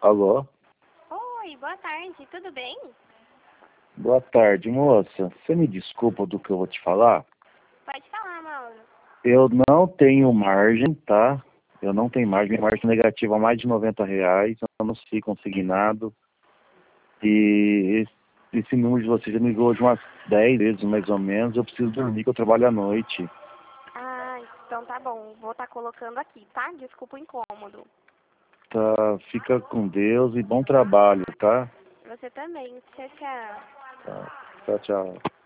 Alô? Oi, boa tarde, tudo bem? Boa tarde, moça. Você me desculpa do que eu vou te falar? Pode falar, Mauro. Eu não tenho margem, tá? Eu não tenho margem. Minha margem negativa é mais de R$ 90. Eu não sei consignado. E esse número de você já me ligou hoje umas 10 vezes, mais ou menos. Eu preciso dormir, que eu trabalho à noite. Ah, então tá bom, vou estar colocando aqui, tá? Desculpa o incômodo. Tá? Fica com Deus e bom trabalho, tá? Você também, tchau, tchau. Tá. Tchau, tchau.